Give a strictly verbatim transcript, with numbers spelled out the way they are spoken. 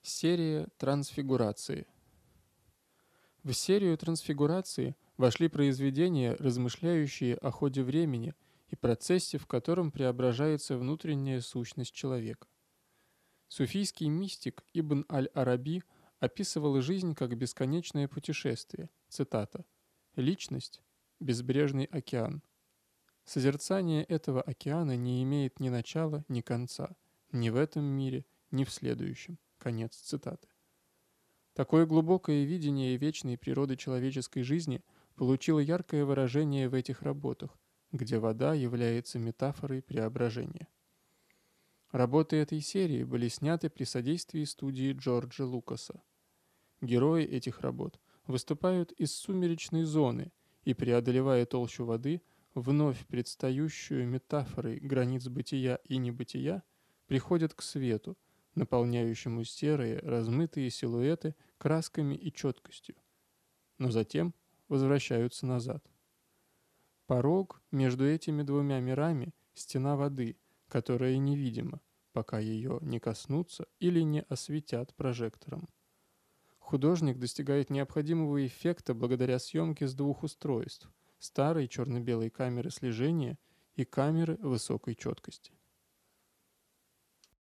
Серия трансфигурации. В серию трансфигурации вошли произведения, размышляющие о ходе времени и процессе, в котором преображается внутренняя сущность человека. Суфийский мистик Ибн аль-Араби описывал жизнь как бесконечное путешествие. Цитата. «Личность – безбрежный океан. Созерцание этого океана не имеет ни начала, ни конца, ни в этом мире, ни в следующем». Конец цитаты. Такое глубокое видение вечной природы человеческой жизни получило яркое выражение в этих работах, где вода является метафорой преображения. Работы этой серии были сняты при содействии студии Джорджа Лукаса. Герои этих работ выступают из сумеречной зоны и, преодолевая толщу воды, вновь предстающую метафорой границ бытия и небытия, приходят к свету, наполняющему серые, размытые силуэты красками и четкостью, но затем возвращаются назад. Порог между этими двумя мирами – стена воды, которая невидима, пока ее не коснутся или не осветят прожектором. Художник достигает необходимого эффекта благодаря съемке с двух устройств – старой черно-белой камеры слежения и камеры высокой четкости.